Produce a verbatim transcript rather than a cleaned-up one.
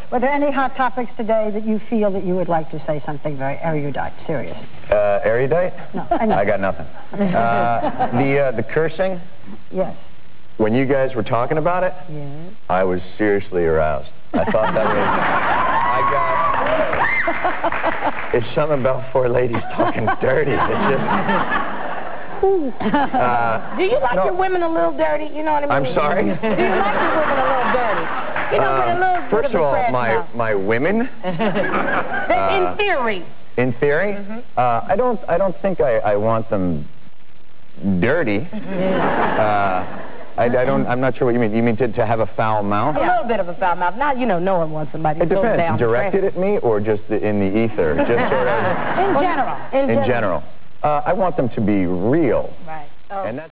Were there any hot topics today that you feel that you would like to say something very erudite, serious? Uh, erudite? No, I know. I got nothing. Uh, the, uh, the cursing? Yes. When you guys were talking about it, Yes. I was seriously aroused. I thought that was... I got... It's something about four ladies talking dirty. It's just... Uh, Do you like no. your women a little dirty? You know what I mean? I'm sorry? Do you like your women a little dirty? You know, uh, with a little First bit of of all, my, mouth. my women... uh, in theory. In theory? Mm-hmm. uh, I don't I don't think I, I want them dirty. uh, I, I don't, I'm not sure what you mean. You mean to, to have a foul mouth? A little bit of a foul mouth. Not, you know, no one wants somebody to It go down. depends. Directed at me or just the, in the ether? Just sort of... In general. In, in general. Uh, I want them to be real. Right. Oh. And that's